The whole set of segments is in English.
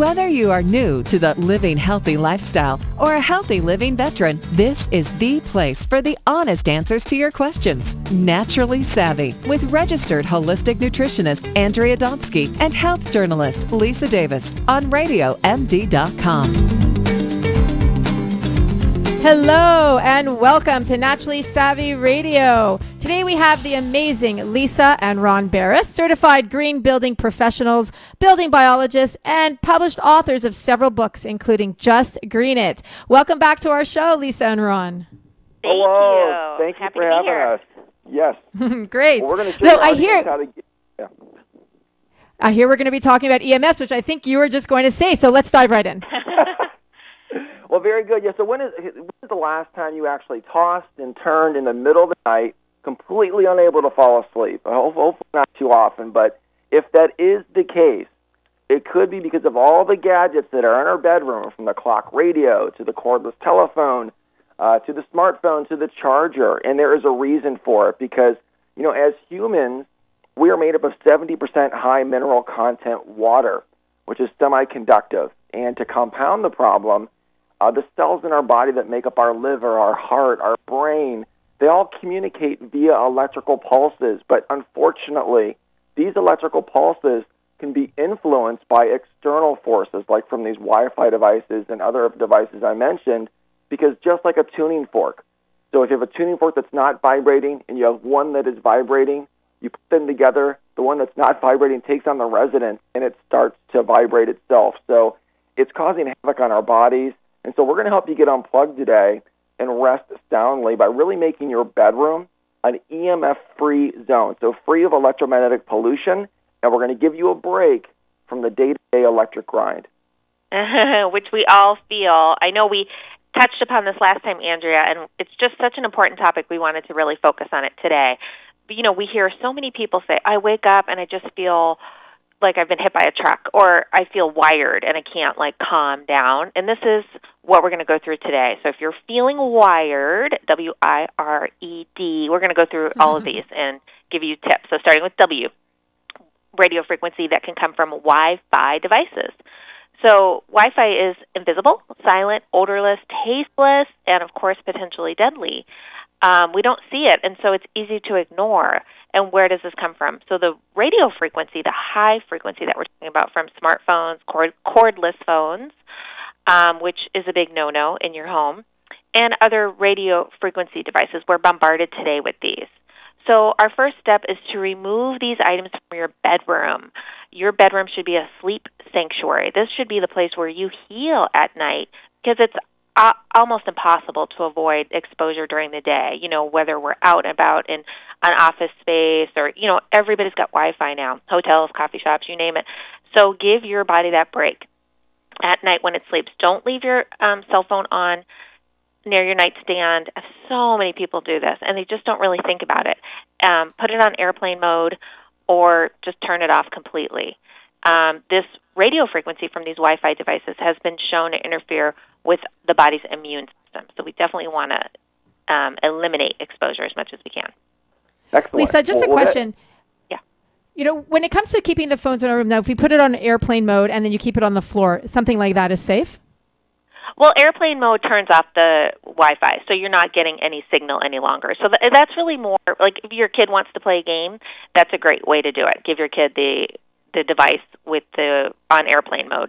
Whether you are new to the living healthy lifestyle or a healthy living veteran, this is the place for the honest answers to your questions. Naturally Savvy with registered holistic nutritionist Andrea Donsky and health journalist Lisa Davis on RadioMD.com. Hello and welcome to Naturally Savvy Radio. Today we have the amazing Lisa and Ron Barris, certified green building professionals, building biologists, and published authors of several books, including Just Green It. Welcome back to our show, Lisa and Ron. Hello. Thank you for having us. Yes. Great. Well, we're going to show I hear we're going to be talking about EMS, which I think you were just going to say, so let's dive right in. Well, very good. Yeah. So when is the last time you actually tossed and turned in the middle of the night, completely unable to fall asleep? Hopefully not too often, but if that is the case, it could be because of all the gadgets that are in our bedroom, from the clock radio to the cordless telephone to the smartphone to the charger, and there is a reason for it because, you know, as humans, we are made up of 70% high mineral content water, which is semiconductive, and to compound the problem, the cells in our body that make up our liver, our heart, our brain, they all communicate via electrical pulses. But unfortunately, these electrical pulses can be influenced by external forces, like from these Wi-Fi devices and other devices I mentioned, because just like a tuning fork. So if you have a tuning fork that's not vibrating and you have one that is vibrating, you put them together, the one that's not vibrating takes on the resonance and it starts to vibrate itself. So it's causing havoc on our bodies. And so we're going to help you get unplugged today and rest soundly by really making your bedroom an EMF-free zone, so free of electromagnetic pollution, and we're going to give you a break from the day-to-day electric grind. Which we all feel. I know we touched upon this last time, Andrea, and it's just such an important topic we wanted to really focus on it today. But, you know, we hear so many people say, I wake up and I just feel like I've been hit by a truck, or I feel wired and I can't, like, calm down. And this is what we're going to go through today. So if you're feeling wired, W-I-R-E-D, we're going to go through all of these and give you tips. So starting with W, radio frequency that can come from Wi-Fi devices. So Wi-Fi is invisible, silent, odorless, tasteless, and, of course, potentially deadly. We don't see it, and so it's easy to ignore. And where does this come from? So the radio frequency, the high frequency that we're talking about from smartphones, cordless phones, which is a big no-no in your home, and other radio frequency devices. We're bombarded today with these. So our first step is to remove these items from your bedroom. Your bedroom should be a sleep sanctuary. This should be the place where you heal at night because it's almost impossible to avoid exposure during the day, you know, whether we're out and about in an office space or, you know, everybody's got Wi-Fi now, hotels, coffee shops, you name it. So give your body that break at night when it sleeps. Don't leave your cell phone on near your nightstand. So many people do this, and they just don't really think about it. Put it on airplane mode or just turn it off completely. This radio frequency from these Wi-Fi devices has been shown to interfere with the body's immune system. So we definitely want to eliminate exposure as much as we can. Excellent. Lisa, just a question. Yeah. You know, when it comes to keeping the phones in our room, now if we put it on airplane mode and then you keep it on the floor, something like that is safe? Well, airplane mode turns off the Wi-Fi, so you're not getting any signal any longer. So that's really more, like if your kid wants to play a game, that's a great way to do it. Give your kid the device with on airplane mode.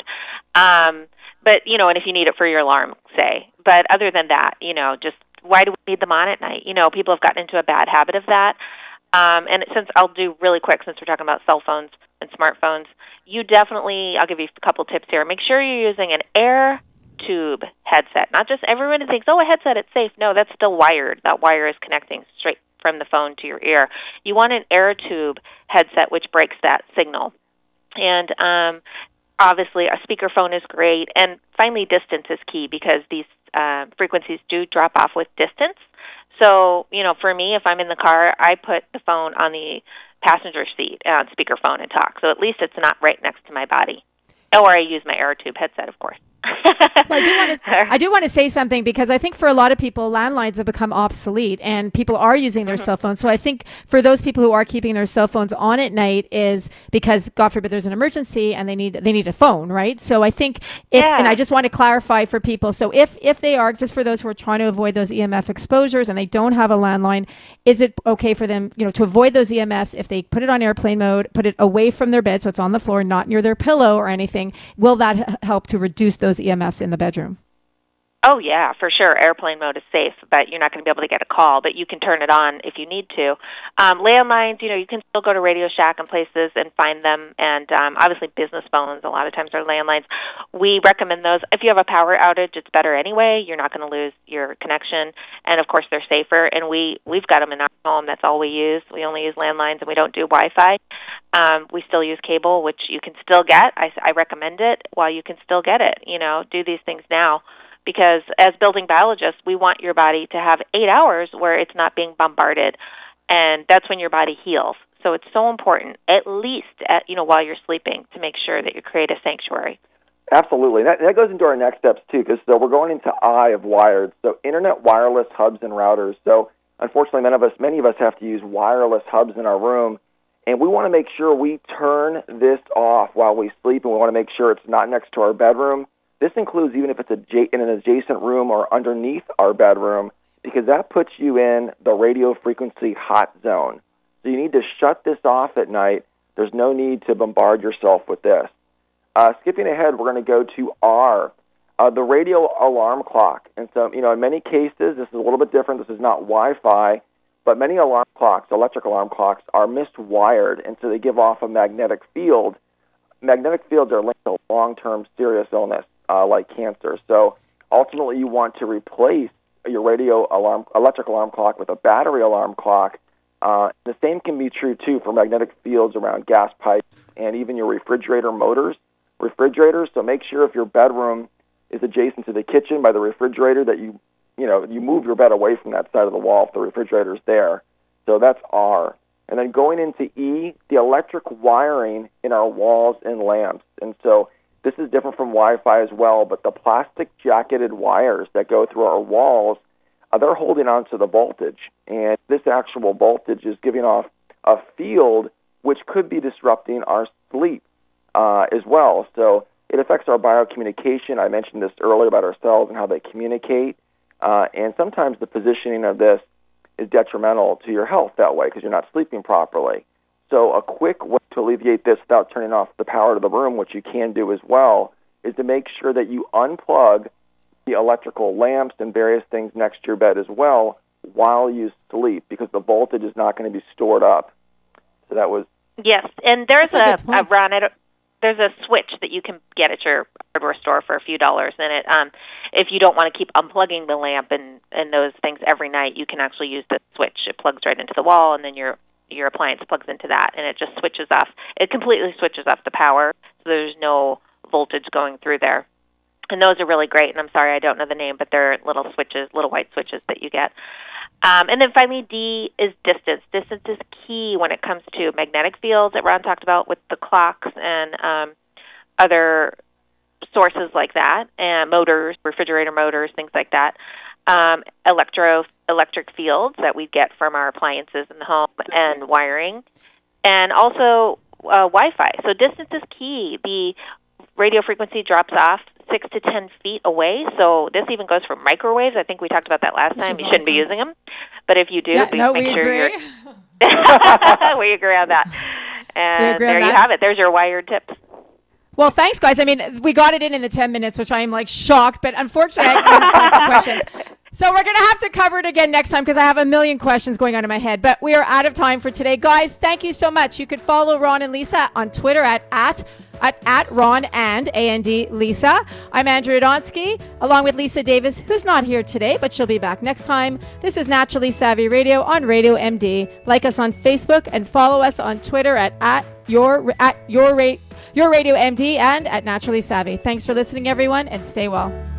But, you know, and if you need it for your alarm, say. But other than that, you know, just why do we need them on at night? You know, people have gotten into a bad habit of that. And since I'll do really quick, since we're talking about cell phones and smartphones, you definitely, I'll give you a couple tips here. Make sure you're using an air tube headset. Not just everyone thinks, oh, a headset, it's safe. No, that's still wired. That wire is connecting straight from the phone to your ear. You want an air tube headset which breaks that signal. And obviously, a speakerphone is great. And finally, distance is key because these frequencies do drop off with distance. So, you know, for me, if I'm in the car, I put the phone on the passenger seat on speakerphone and talk. So at least it's not right next to my body. Or I use my AirTube headset, of course. Well, I do want to say something, because I think for a lot of people, landlines have become obsolete and people are using their cell phones. So I think for those people who are keeping their cell phones on at night is because, God forbid, there's an emergency and they need a phone, right? So I think and I just want to clarify for people. So if they are, just for those who are trying to avoid those EMF exposures and they don't have a landline, is it okay for them, to avoid those EMFs if they put it on airplane mode, put it away from their bed so it's on the floor, not near their pillow or anything? Will that help to reduce those EMFs in the bedroom? Oh, yeah, for sure. Airplane mode is safe, but you're not going to be able to get a call, but you can turn it on if you need to. Landlines, you can still go to Radio Shack and places and find them, and obviously business phones a lot of times are landlines. We recommend those. If you have a power outage, it's better anyway. You're not going to lose your connection, and of course they're safer, and we've got them in our home. That's all we use. We only use landlines, and we don't do Wi-Fi. We still use cable, which you can still get. I recommend it while you can still get it. Do these things now. Because as building biologists, we want your body to have 8 hours where it's not being bombarded, and that's when your body heals. So it's so important, at least while you're sleeping, to make sure that you create a sanctuary. Absolutely. That goes into our next steps, too, because we're going into I of wired. So internet wireless hubs and routers. So unfortunately, many of us have to use wireless hubs in our room, and we want to make sure we turn this off while we sleep, and we want to make sure it's not next to our bedroom. This includes even if it's in an adjacent room or underneath our bedroom, because that puts you in the radio frequency hot zone. So you need to shut this off at night. There's no need to bombard yourself with this. Skipping ahead, we're going to go to R, the radio alarm clock. And so, in many cases, this is a little bit different. This is not Wi-Fi, but many alarm clocks, electric alarm clocks, are miswired, and so they give off a magnetic field. Magnetic fields are linked to long-term serious illness, like cancer. So ultimately, you want to replace your electric alarm clock with a battery alarm clock. The same can be true, too, for magnetic fields around gas pipes and even your refrigerator refrigerators. So make sure if your bedroom is adjacent to the kitchen by the refrigerator that you move your bed away from that side of the wall if the refrigerator's there. So that's R. And then going into E, the electric wiring in our walls and lamps. And so this is different from Wi-Fi as well, but the plastic jacketed wires that go through our walls, they're holding on to the voltage. And this actual voltage is giving off a field which could be disrupting our sleep as well. So it affects our biocommunication. I mentioned this earlier about our cells and how they communicate. And sometimes the positioning of this is detrimental to your health that way because you're not sleeping properly. So a quick way to alleviate this without turning off the power to the room, which you can do as well, is to make sure that you unplug the electrical lamps and various things next to your bed as well while you sleep, because the voltage is not going to be stored up. So that was... Yes, and there's there's a switch that you can get at your hardware store for a few dollars, and if you don't want to keep unplugging the lamp and those things every night, you can actually use the switch. It plugs right into the wall, and then your appliance plugs into that, and it just switches off. It completely switches off the power, so there's no voltage going through there. And those are really great, and I'm sorry I don't know the name, but they're little switches, little white switches that you get. And then finally, D is distance. Distance is key when it comes to magnetic fields that Ron talked about with the clocks and other sources like that, and motors, refrigerator motors, things like that. Electric fields that we get from our appliances in the home and wiring, and also Wi-Fi. So distance is key. The radio frequency drops off 6 to 10 feet away. So this even goes for microwaves. I think we talked about that last time. You shouldn't be using them, but if you do, make sure you're. We agree on that. And there you have it. There's your wired tips. Well, thanks, guys. I mean, we got it in the 10 minutes, which I am shocked, but unfortunately, I don't have time for questions. So we're going to have to cover it again next time because I have a million questions going on in my head. But we are out of time for today. Guys, thank you so much. You could follow Ron and Lisa on Twitter at Ron and A&D Lisa. I'm Andrea Donsky, along with Lisa Davis, who's not here today, but she'll be back next time. This is Naturally Savvy Radio on Radio MD. Like us on Facebook and follow us on Twitter at your Radio MD and at Naturally Savvy. Thanks for listening, everyone, and stay well.